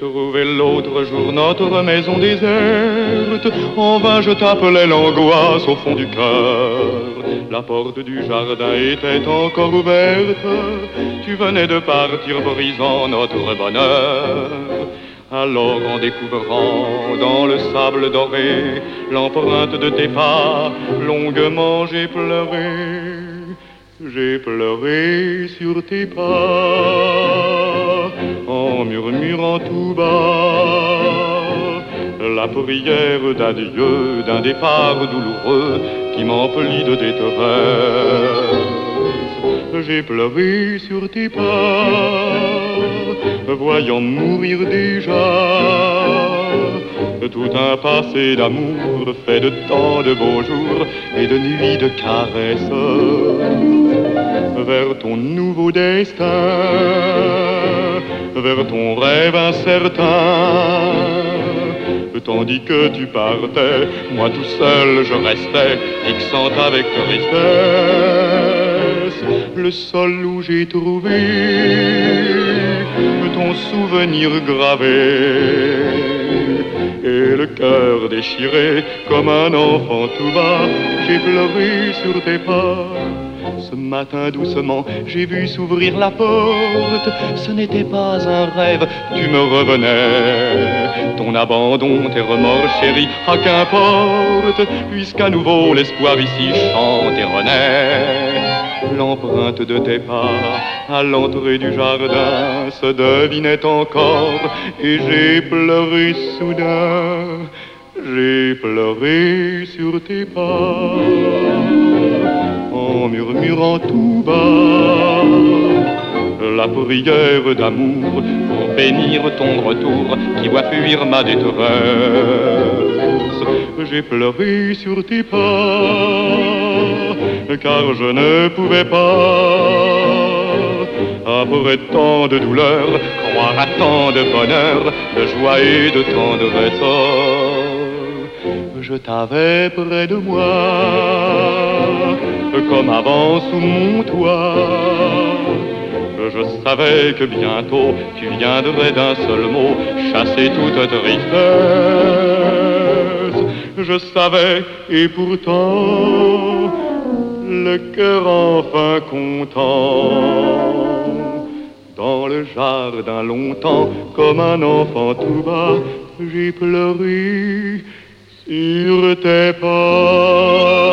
trouvé l'autre jour notre maison déserte. En vain je t'appelais l'angoisse au fond du cœur. La porte du jardin était encore ouverte. Tu venais de partir brisant notre bonheur. Alors en découvrant dans le sable doré l'empreinte de tes pas, longuement j'ai pleuré. J'ai pleuré sur tes pas, en murmurant tout bas la prière d'adieu d'un départ douloureux qui m'emplit de détresse. J'ai pleuré sur tes pas, voyant mourir déjà tout un passé d'amour fait de tant de beaux jours et de nuits de caresses vers ton nouveau destin, vers ton rêve incertain. Tandis que tu partais, moi tout seul je restais, fixant avec tristesse le sol où j'ai trouvé ton souvenir gravé. Et le cœur déchiré comme un enfant tout bas, j'ai pleuré sur tes pas. Ce matin doucement, j'ai vu s'ouvrir la porte. Ce n'était pas un rêve, tu me revenais. Ton abandon, tes remords chéris, ah qu'importe, puisqu'à nouveau l'espoir ici chante et renaît. L'empreinte de tes pas à l'entrée du jardin se devinait encore et j'ai pleuré soudain. J'ai pleuré sur tes pas en murmurant tout bas la prière d'amour pour bénir ton retour qui voit fuir ma détresse. J'ai pleuré sur tes pas car je ne pouvais pas, après tant de douleur, croire à tant de bonheur, de joie et de tendresse. Je t'avais près de moi, comme avant sous mon toit. Je savais que bientôt tu viendrais d'un seul mot chasser toute tristesse. Je savais et pourtant le cœur enfin content. Dans le jardin longtemps, comme un enfant tout bas, j'ai pleuré sur tes pas.